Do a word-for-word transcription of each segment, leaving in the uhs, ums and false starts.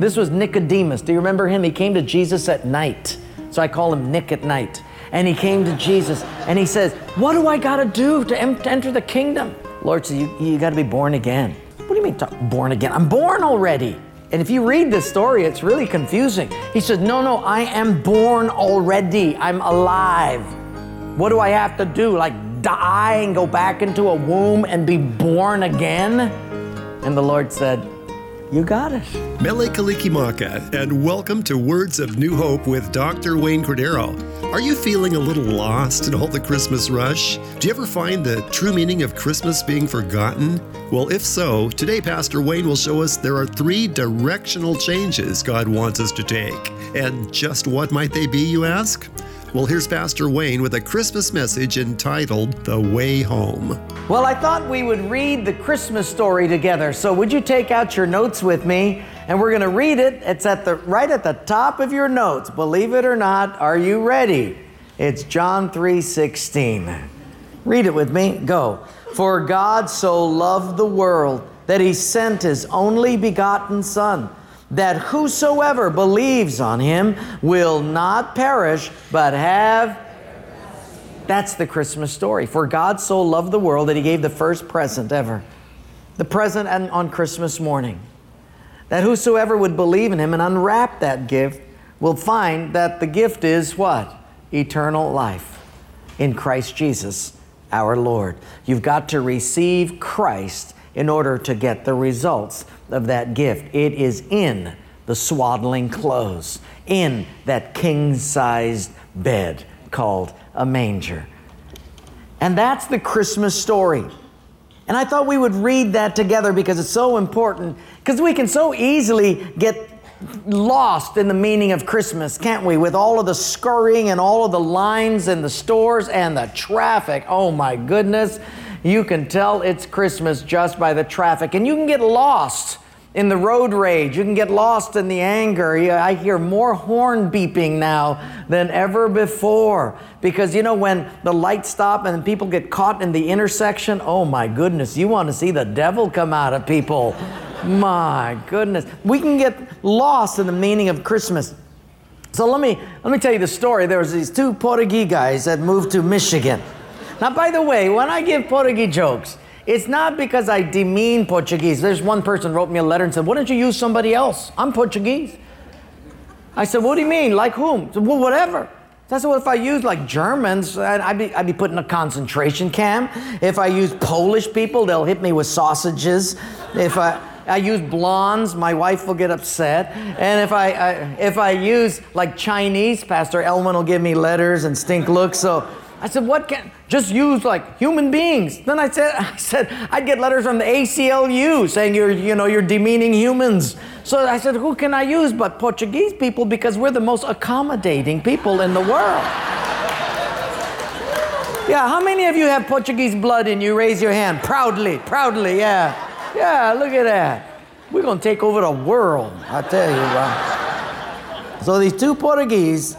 This was Nicodemus. Do you remember him? He came to Jesus at night. So I call him Nick at night. And he came to Jesus and he says, what do I got to do to em- enter the kingdom? Lord said, you, you got to be born again. What do you mean talk, born again? I'm born already. And if you read this story, it's really confusing. He says, no, no, I am born already. I'm alive. What do I have to do? Like die and go back into a womb and be born again? And the Lord said, you got it. Mele Kalikimaka, and welcome to Words of New Hope with Doctor Wayne Cordero. Are you feeling a little lost in all the Christmas rush? Do you ever find the true meaning of Christmas being forgotten? Well, if so, today Pastor Wayne will show us there are three directional changes God wants us to take. And just what might they be, you ask? Well, here's Pastor Wayne with a Christmas message entitled, The Way Home. Well, I thought we would read the Christmas story together. So would you take out your notes with me? And we're going to read it. It's at the right at the top of your notes. Believe it or not, are you ready? It's John three sixteen. Read it with me. Go. For God so loved the world that he sent his only begotten Son, that whosoever believes on him will not perish, but have... That's the Christmas story. For God so loved the world that he gave the first present ever. The present on Christmas morning. That whosoever would believe in him and unwrap that gift will find that the gift is what? Eternal life in Christ Jesus, our Lord. You've got to receive Christ in order to get the results of that gift. It is in the swaddling clothes, in that king-sized bed called a manger. And that's the Christmas story. And I thought we would read that together because it's so important, because we can so easily get lost in the meaning of Christmas, can't we? With all of the scurrying and all of the lines in the stores and the traffic. Oh my goodness. You can tell it's Christmas just by the traffic. And you can get lost in the road rage. You can get lost in the anger. I hear more horn beeping now than ever before. Because, you know, when the lights stop and people get caught in the intersection, oh my goodness, you want to see the devil come out of people. My goodness. We can get lost in the meaning of Christmas. So let me, let me tell you the story. There was these two Portuguese guys that moved to Michigan. Now, by the way, when I give Portuguese jokes, it's not because I demean Portuguese. There's one person wrote me a letter and said, why don't you use somebody else? I'm Portuguese. I said, what do you mean? Like whom? Said, well, whatever. So I said, well, if I use like Germans, I'd be, I'd be put in a concentration camp. If I use Polish people, they'll hit me with sausages. If I, I use blondes, my wife will get upset. And if I, I if I use like Chinese, Pastor Elman will give me letters and stink looks. So I said, what can, just use like human beings. Then I said, I said, I'd get letters from the A C L U saying you're, you know, you're demeaning humans. So I said, who can I use but Portuguese people, because we're the most accommodating people in the world. Yeah, how many of you have Portuguese blood in you? Raise your hand. Proudly, proudly, yeah. Yeah, look at that. We're going to take over the world, I tell you. Right? So these two Portuguese...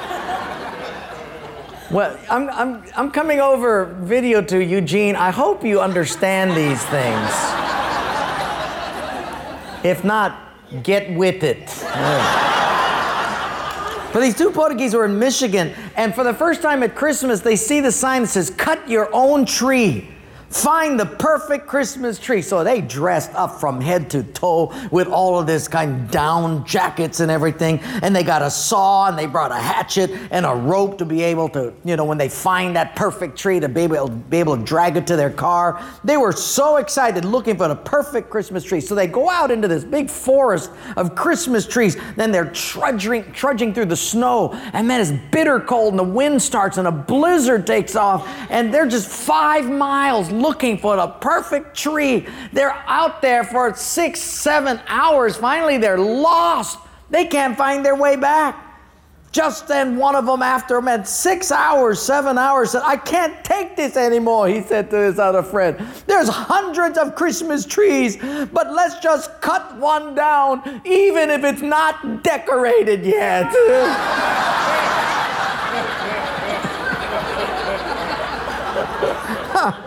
Well, I'm, I'm, I'm coming over video to Eugene. I hope you understand these things. If not, get with it. Yeah. But these two Portuguese were in Michigan, and for the first time at Christmas, they see the sign that says, cut your own tree. Find the perfect Christmas tree. So they dressed up from head to toe with all of this kind of down jackets and everything. And they got a saw and they brought a hatchet and a rope to be able to, you know, when they find that perfect tree, to be able, be able to drag it to their car. They were so excited looking for the perfect Christmas tree. So they go out into this big forest of Christmas trees. Then they're trudging, trudging through the snow. And man, it's bitter cold and the wind starts and a blizzard takes off. And they're just five miles looking for the perfect tree. They're out there for six, seven hours. Finally, they're lost. They can't find their way back. Just then, one of them, after him at six hours, seven hours, said, I can't take this anymore, he said to his other friend. There's hundreds of Christmas trees, but let's just cut one down, even if it's not decorated yet. Huh.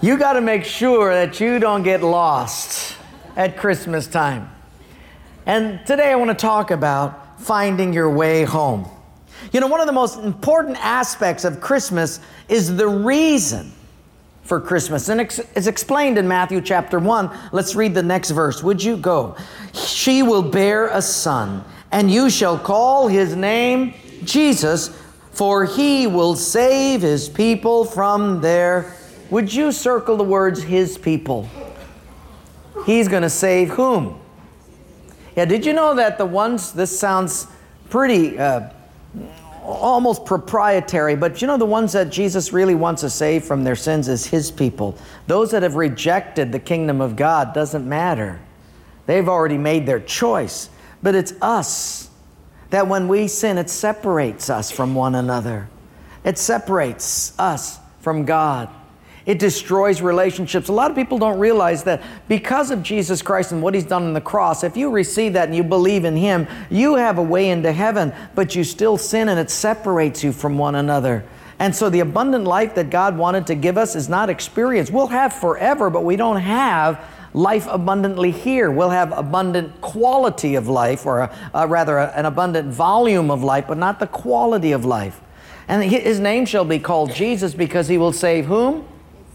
You got to make sure that you don't get lost at Christmas time. And today I want to talk about finding your way home. You know, one of the most important aspects of Christmas is the reason for Christmas. And it's explained in Matthew chapter one. Let's read the next verse. Would you go? She will bear a son, and you shall call his name Jesus, for he will save his people from their... Would you circle the words, his people? He's going to save whom? Yeah, did you know that the ones, this sounds pretty, uh, almost proprietary, but you know the ones that Jesus really wants to save from their sins is his people. Those that have rejected the kingdom of God, doesn't matter. They've already made their choice. But it's us, that when we sin, it separates us from one another. It separates us from God. It destroys relationships. A lot of people don't realize that because of Jesus Christ and what He's done on the cross, if you receive that and you believe in Him, you have a way into heaven, but you still sin and it separates you from one another. And so the abundant life that God wanted to give us is not experienced. We'll have forever, but we don't have life abundantly here. We'll have abundant quality of life, or a, a, rather a, an abundant volume of life, but not the quality of life. And His name shall be called Jesus because He will save whom?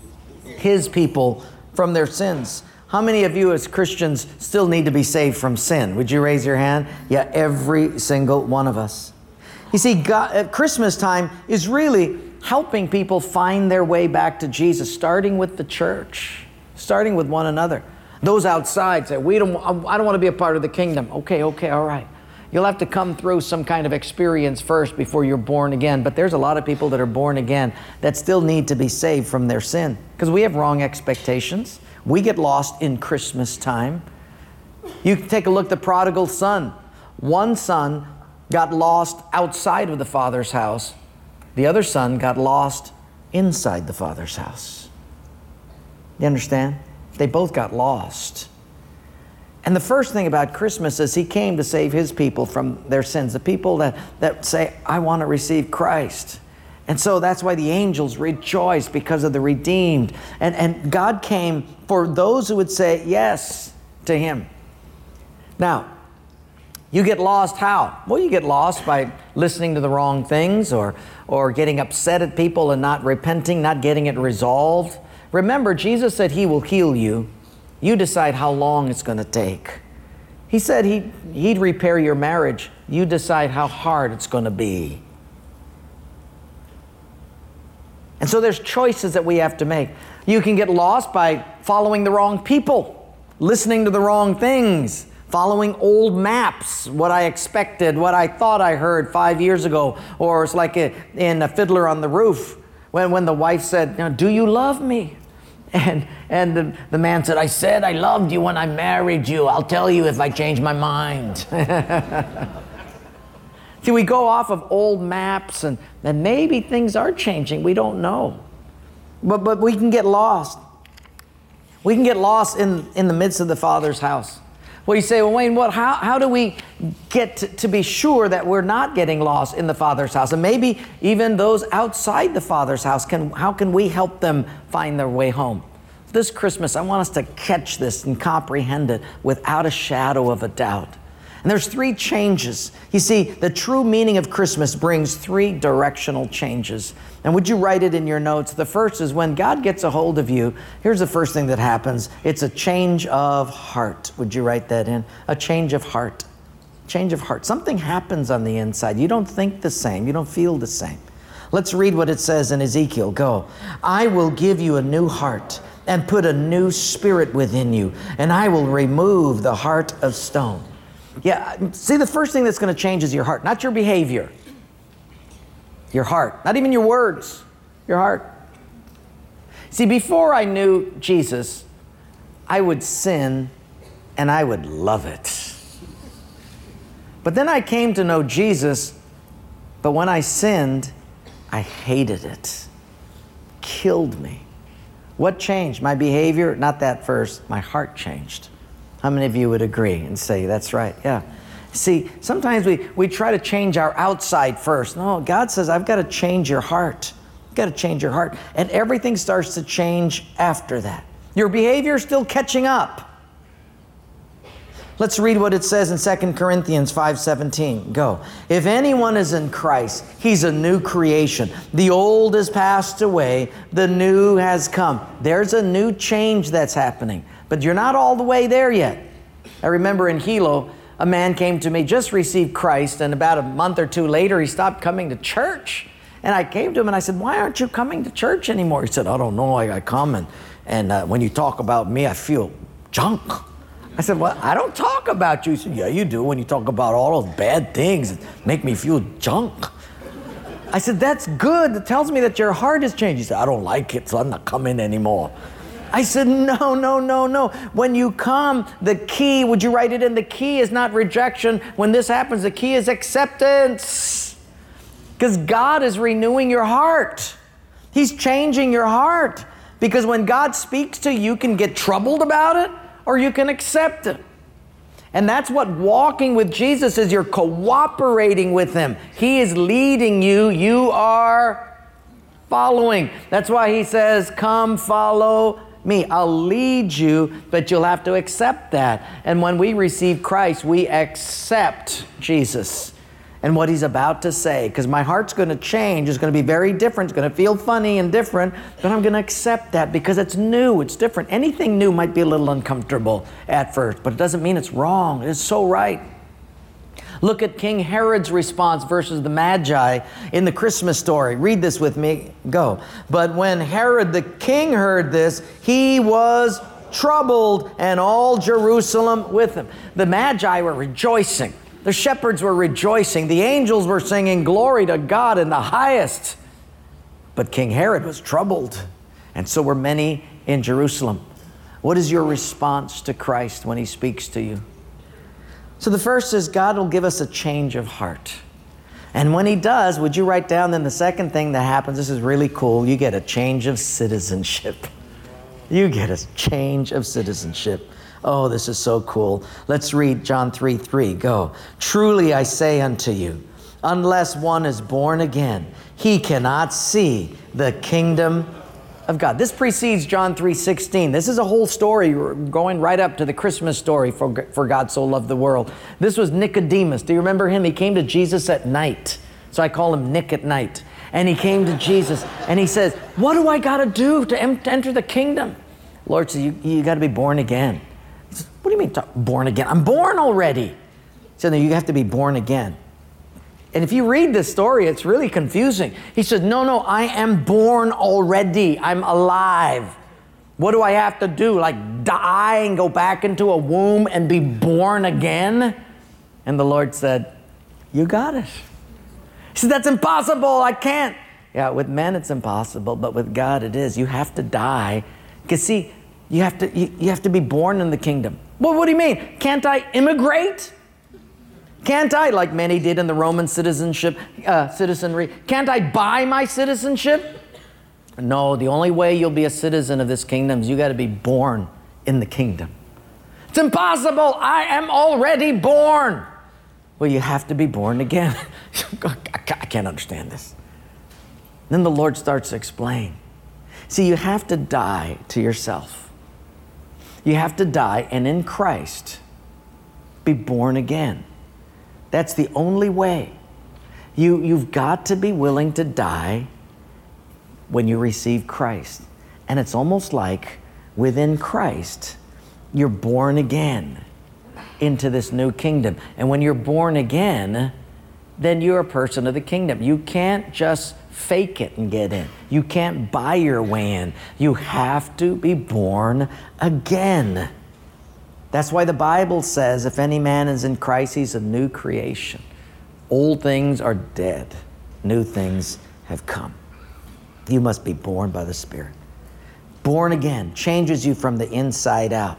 His people from their sins. How many of you as Christians still need to be saved from sin? Would you raise your hand? Yeah, every single one of us. You see, God, at Christmas time is really helping people find their way back to Jesus, starting with the church, starting with one another. Those outside say, "We don't. I don't want to be a part of the kingdom." Okay, okay, all right. You'll have to come through some kind of experience first before you're born again. But there's a lot of people that are born again that still need to be saved from their sin, because we have wrong expectations. We get lost in Christmas time. You can take a look at the prodigal son. One son got lost outside of the father's house. The other son got lost inside the father's house. You understand? They both got lost. And the first thing about Christmas is He came to save His people from their sins. The people that, that say, "I want to receive Christ." And so that's why the angels rejoice, because of the redeemed. And, and God came for those who would say yes to Him. Now, you get lost how? Well, you get lost by listening to the wrong things, or, or getting upset at people and not repenting, not getting it resolved. Remember, Jesus said He will heal you. You decide how long it's going to take. He said he'd, he'd repair your marriage. You decide how hard it's going to be. And so there's choices that we have to make. You can get lost by following the wrong people, listening to the wrong things, following old maps, what I expected, what I thought I heard five years ago. Or it's like a, in A Fiddler on the Roof, when, when the wife said, "Now, do you love me?" And and the, the man said, "I said I loved you when I married you. I'll tell you if I change my mind." See, we go off of old maps, and, and maybe things are changing. We don't know. But but we can get lost. We can get lost in, in the midst of the Father's house. Well, you say, "Well, Wayne, what? How, how do we get to, to be sure that we're not getting lost in the Father's house?" And maybe even those outside the Father's house, can how can we help them find their way home? This Christmas, I want us to catch this and comprehend it without a shadow of a doubt. And there's three changes. You see, the true meaning of Christmas brings three directional changes. And would you write it in your notes? The first is when God gets a hold of you, here's the first thing that happens. It's a change of heart. Would you write that in? A change of heart. Change of heart. Something happens on the inside. You don't think the same. You don't feel the same. Let's read what it says in Ezekiel. Go. "I will give you a new heart and put a new spirit within you, and I will remove the heart of stone." Yeah, see, the first thing that's going to change is your heart, not your behavior. Your heart, not even your words, your heart. See, before I knew Jesus, I would sin and I would love it. But then I came to know Jesus, but when I sinned, I hated it. Killed me. What changed? My behavior? Not that first. My heart changed. How many of you would agree and say, that's right? Yeah. See, sometimes we, we try to change our outside first. No, God says, I've got to change your heart. You got to change your heart. And everything starts to change after that. Your behavior is still catching up. Let's read what it says in Second Corinthians five seventeen. Go. If anyone is in Christ, he's a new creation. The old has passed away. The new has come. There's a new change that's happening. But you're not all the way there yet. I remember in Hilo, a man came to me, just received Christ, and about a month or two later, he stopped coming to church. And I came to him and I said, why aren't you coming to church anymore? He said, I don't know. I, I come and, and uh, when you talk about me, I feel junk. I said, well, I don't talk about you. He said, yeah, you do. When you talk about all those bad things that make me feel junk. I said, that's good. It tells me that your heart has changed. He said, I don't like it, so I'm not coming anymore. I said, no, no, no, no. When you come, the key, would you write it in? The key is not rejection. When this happens, the key is acceptance. Because God is renewing your heart. He's changing your heart. Because when God speaks to you, you can get troubled about it, or you can accept it. And that's what walking with Jesus is. You're cooperating with Him. He is leading you. You are following. That's why He says, come follow me. I'll lead you, but you'll have to accept that. And when we receive Christ, we accept Jesus and what He's about to say. Because my heart's going to change. It's going to be very different. It's going to feel funny and different. But I'm going to accept that because it's new. It's different. Anything new might be a little uncomfortable at first, but it doesn't mean it's wrong. It's so right. Look at King Herod's response versus the Magi in the Christmas story. Read this with me. Go. But when Herod the king heard this, he was troubled, and all Jerusalem with him. The Magi were rejoicing. The shepherds were rejoicing. The angels were singing, glory to God in the highest. But King Herod was troubled, and so were many in Jerusalem. What is your response to Christ when He speaks to you? So the first is God will give us a change of heart. And when He does, would you write down then the second thing that happens? This is really cool. You get a change of citizenship. You get a change of citizenship. Oh, this is so cool. Let's read John three three. Go. Truly I say unto you, unless one is born again, he cannot see the kingdom of God. This precedes John three sixteen. This is a whole story going right up to the Christmas story, for, for God so loved the world. This was Nicodemus. Do you remember him? He came to Jesus at night. So I call him Nick at night. And he came to Jesus and he says, what do I got to do to enter the kingdom? Lord says, you, you got to be born again. He says, what do you mean born again? I'm born already. He said, no, you have to be born again. And if you read this story, it's really confusing. He says, no, no, I am born already. I'm alive. What do I have to do? Like die and go back into a womb and be born again? And the Lord said, you got it. He said, that's impossible. I can't. Yeah, with men it's impossible, but with God it is. You have to die. Because see, you have to, you, you have to be born in the kingdom. Well, what do you mean? Can't I immigrate? Can't I, like many did in the Roman citizenship, uh, citizenry, can't I buy my citizenship? No, the only way you'll be a citizen of this kingdom is you got to be born in the kingdom. It's impossible. I am already born. Well, you have to be born again. I can't understand this. Then the Lord starts to explain. See, you have to die to yourself. You have to die and in Christ be born again. That's the only way. You, you've got to be willing to die when you receive Christ. And it's almost like within Christ, you're born again into this new kingdom. And when you're born again, then you're a person of the kingdom. You can't just fake it and get in. You can't buy your way in. You have to be born again. That's why the Bible says, if any man is in Christ, he's a new creation. Old things are dead. New things have come. You must be born by the Spirit. Born again changes you from the inside out.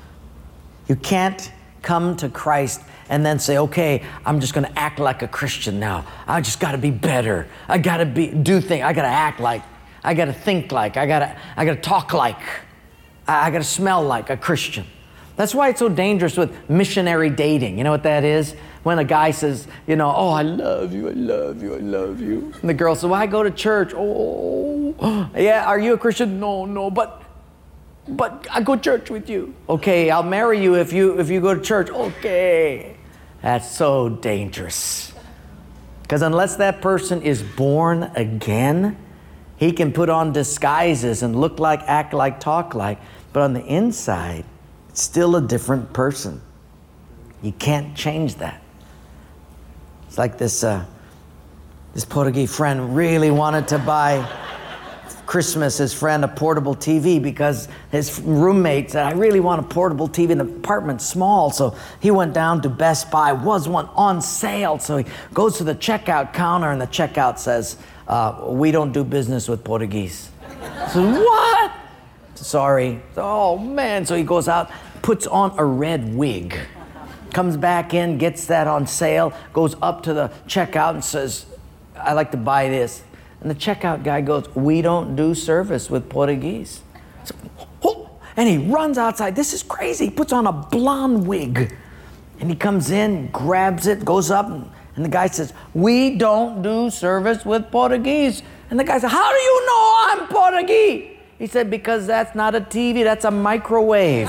You can't come to Christ and then say, okay, I'm just going to act like a Christian now. I just got to be better. I got to be do things. I got to act like. I got to think like. I got to I got to talk like. I, I got to smell like a Christian. That's why it's so dangerous with missionary dating. You know what that is? when a guy says, you know, oh, I love you, I love you, I love you. And the girl says, well, I go to church. Oh, yeah, are you a Christian? No, no, but but I go to church with you. Okay, I'll marry you if you if you go to church. Okay. That's so dangerous. Because unless that person is born again, he can put on disguises and look like, act like, talk like, but on the inside, it's still a different person. You can't change that. It's like this uh, this Portuguese friend really wanted to buy Christmas his friend a portable T V because his roommate said, I really want a portable T V in the apartment, small. So he went down to Best Buy, was one on sale. So he goes to the checkout counter and the checkout says, uh, we don't do business with Portuguese. So what? Sorry. Oh man. So he goes out, puts on a red wig, comes back in, gets that on sale, goes up to the checkout and says, I'd like to buy this. And the checkout guy goes, we don't do service with Portuguese. So, oh, and he runs outside. This is crazy. He puts on a blonde wig. And he comes in, grabs it, goes up, and, and the guy says, we don't do service with Portuguese. And the guy said, how do you know I'm Portuguese? He said, because that's not a T V, that's a microwave.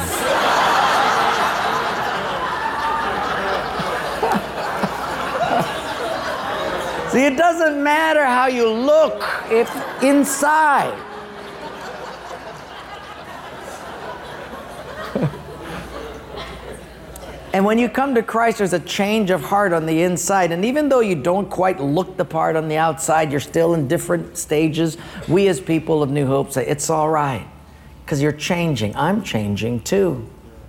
See, it doesn't matter how you look if inside. And when you come to Christ, there's a change of heart on the inside. And even though you don't quite look the part on the outside, you're still in different stages. We as people of New Hope say, it's all right, because you're changing. I'm changing too.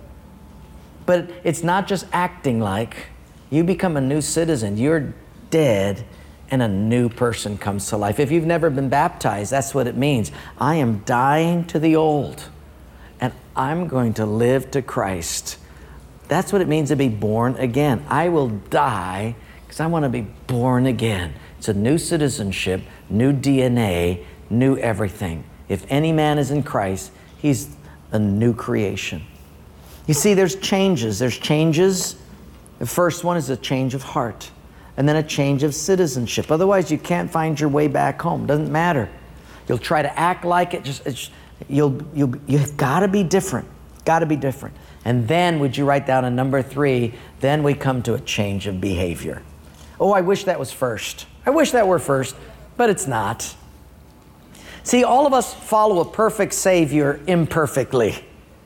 But it's not just acting like. You become a new citizen. You're dead, and a new person comes to life. If you've never been baptized, that's what it means. I am dying to the old, and I'm going to live to Christ. That's what it means to be born again. I will die because I want to be born again. It's a new citizenship, new D N A, new everything. If any man is in Christ, he's a new creation. You see, there's changes. There's changes. The first one is a change of heart, and then a change of citizenship. Otherwise, you can't find your way back home. Doesn't matter. You'll try to act like it. Just it's, you'll you'll you've got to be different. Got to be different. And then, would you write down a number three? Then we come to a change of behavior. Oh, I wish that was first. I wish that were first, but it's not. See, all of us follow a perfect Savior imperfectly.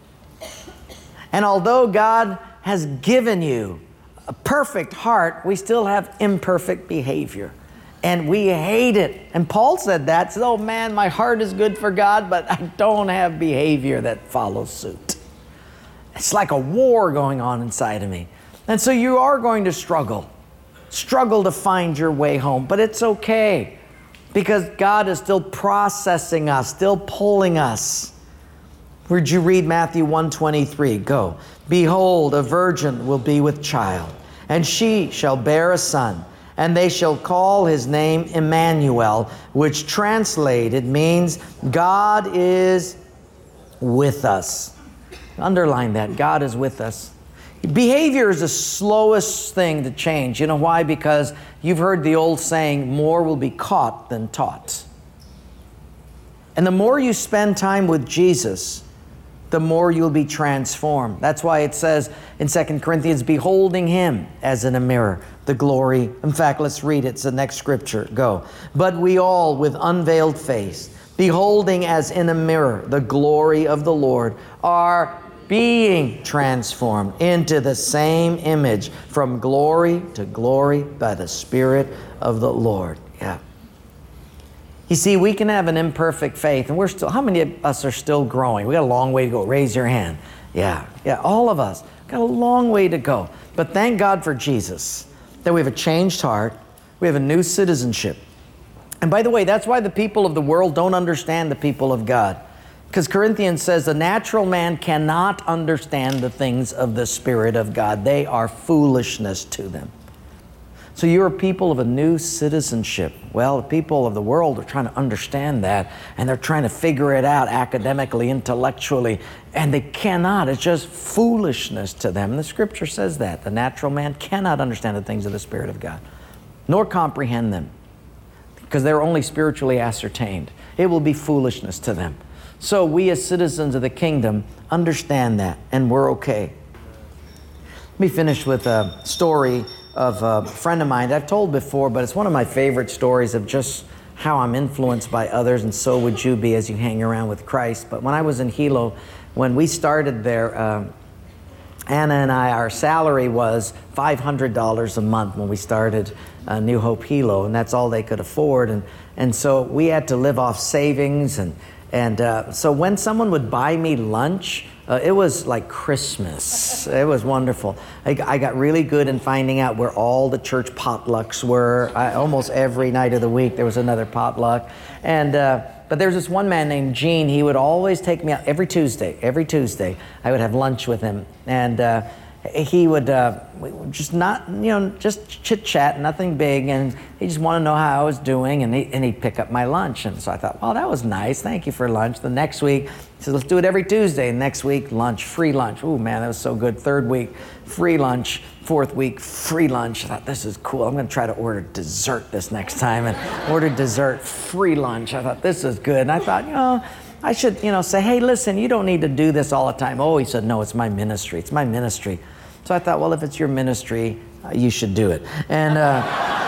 And although God has given you a perfect heart, we still have imperfect behavior. And we hate it. And Paul said that. Said, oh man, my heart is good for God, but I don't have behavior that follows suit. It's like a war going on inside of me. And so you are going to struggle. Struggle to find your way home. But it's okay, because God is still processing us, still pulling us. Would you read Matthew one twenty-three? Go. Behold, a virgin will be with child, and she shall bear a son, and they shall call his name Emmanuel, which translated means God is with us. Underline that. God is with us. Behavior is the slowest thing to change. You know why? Because you've heard the old saying, more will be caught than taught. And the more you spend time with Jesus, the more you'll be transformed. That's why it says in Second Corinthians, beholding him as in a mirror, the glory. In fact, let's read it. It's the next scripture. Go. But we all with unveiled face, beholding as in a mirror the glory of the Lord, are being transformed into the same image from glory to glory by the Spirit of the Lord. Yeah. You see, we can have an imperfect faith, and we're still, how many of us are still growing? We got a long way to go. Raise your hand. Yeah, yeah, all of us got a long way to go. But thank God for Jesus, that we have a changed heart. We have a new citizenship. And by the way, that's why the people of the world don't understand the people of God. Because Corinthians says the natural man cannot understand the things of the Spirit of God. They are foolishness to them. So you're a people of a new citizenship. Well, the people of the world are trying to understand that, and they're trying to figure it out academically, intellectually, and they cannot. It's just foolishness to them. And the Scripture says that. The natural man cannot understand the things of the Spirit of God, nor comprehend them, because they're only spiritually ascertained. It will be foolishness to them. So we as citizens of the kingdom understand that, and we're okay. Let me finish with a story of a friend of mine that I've told before, but it's one of my favorite stories of just how I'm influenced by others, and so would you be as you hang around with Christ. But when I was in Hilo, when we started there, uh, Anna and I, our salary was five hundred dollars a month when we started uh, New Hope Hilo, and that's all they could afford. And, and so we had to live off savings. And, and uh, so when someone would buy me lunch, Uh, it was like Christmas. It was wonderful. I, I got really good in finding out where all the church potlucks were. I, almost every night of the week there was another potluck. And uh, but there was this one man named Gene. He would always take me out every Tuesday. Every Tuesday I would have lunch with him, and uh, he would uh, just not, you know, just chit chat, nothing big, and he just wanted to know how I was doing, and, he, and he'd pick up my lunch. And so I thought, well, that was nice. Thank you for lunch. The next week, he said, let's do it every Tuesday. Next week, lunch, free lunch. Ooh, man, that was so good. Third week, free lunch. Fourth week, free lunch. I thought, this is cool. I'm going to try to order dessert this next time, and ordered dessert, free lunch. I thought, this is good. And I thought, you know, I should, you know, say, hey, listen, you don't need to do this all the time. Oh, he said, no, it's my ministry. It's my ministry. So I thought, well, if it's your ministry, uh, you should do it. And uh,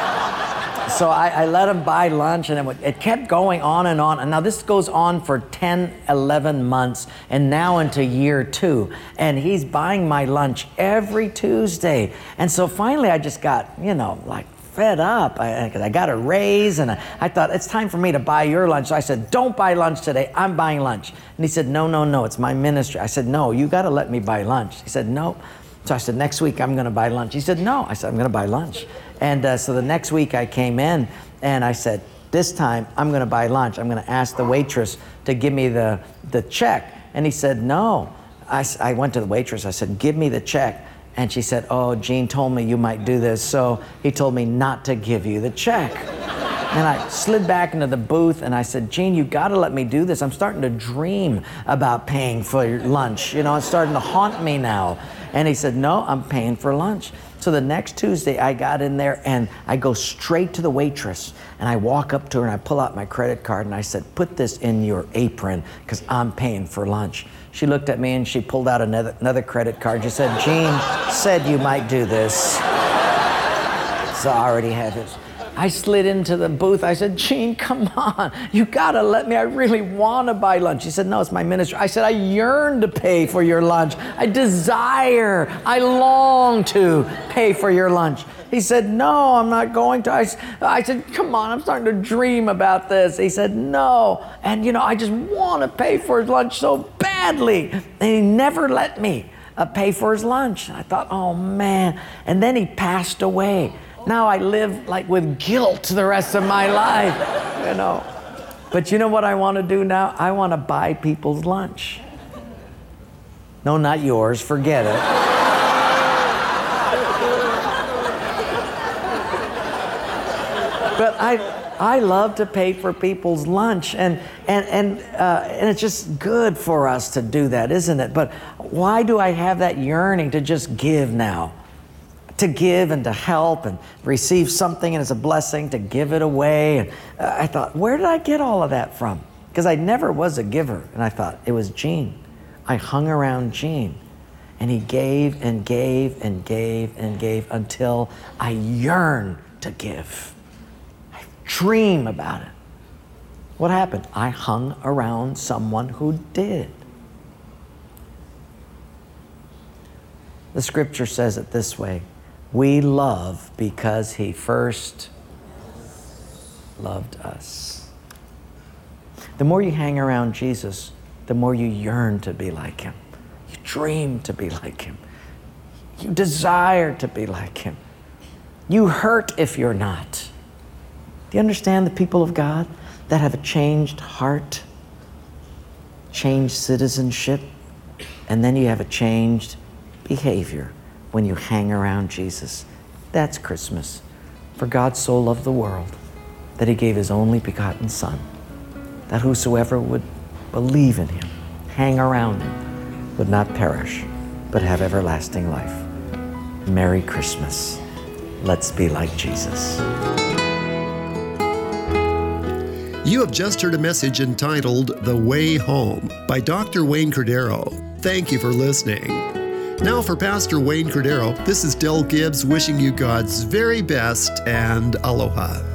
so I, I let him buy lunch, and it, would, it kept going on and on. And now this goes on for ten, eleven months, and now into year two. And he's buying my lunch every Tuesday. And so finally I just got, you know, like, fed up. I, I got a raise, and I, I thought, it's time for me to buy your lunch. So I said, don't buy lunch today. I'm buying lunch. And he said, no, no, no, it's my ministry. I said, no, you got to let me buy lunch. He said, no. So I said, next week I'm going to buy lunch. He said, no. I said, I'm going to buy lunch. And uh, so the next week I came in, and I said, this time I'm going to buy lunch. I'm going to ask the waitress to give me the, the check. And he said, no. I, I went to the waitress. I said, give me the check. And she said, oh, Gene told me you might do this, so he told me not to give you the check. And I slid back into the booth, and I said, Gene, you got to let me do this. I'm starting to dream about paying for your lunch. You know, it's starting to haunt me now. And he said, no, I'm paying for lunch. So the next Tuesday, I got in there, and I go straight to the waitress, and I walk up to her, and I pull out my credit card, and I said, put this in your apron, because I'm paying for lunch. She looked at me, and she pulled out another, another credit card. She said, Gene said you might do this. So I already had this. I slid into the booth. I said, Gene, come on. You got to let me. I really want to buy lunch. He said, no, it's my ministry. I said, I yearn to pay for your lunch. I desire, I long to pay for your lunch. He said, no, I'm not going to. I, I said, come on, I'm starting to dream about this. He said, no. And, you know, I just want to pay for his lunch so badly. And he never let me uh, pay for his lunch. I thought, oh, man. And then he passed away. Now I live like with guilt the rest of my life, you know. But you know what I want to do now? I want to buy people's lunch. No, not yours. Forget it. But I, I love to pay for people's lunch, and and and uh, and it's just good for us to do that, isn't it? But why do I have that yearning to just give now? To give and to help and receive something, and it's a blessing to give it away. And uh, I thought, where did I get all of that from? Because I never was a giver. And I thought, it was Gene. I hung around Gene, and he gave and gave and gave and gave until I yearn to give. I dream about it. What happened? I hung around someone who did. The scripture says it this way: we love because he first loved us. The more you hang around Jesus, the more you yearn to be like him. You dream to be like him. You desire to be like him. You hurt if you're not. Do you understand the people of God that have a changed heart, changed citizenship, and then you have a changed behavior when you hang around Jesus? That's Christmas. For God so loved the world that he gave his only begotten Son, that whosoever would believe in him, hang around him, would not perish, but have everlasting life. Merry Christmas. Let's be like Jesus. You have just heard a message entitled The Way Home by Doctor Wayne Cordeiro. Thank you for listening. Now for Pastor Wayne Cordeiro, this is Del Gibbs wishing you God's very best and aloha.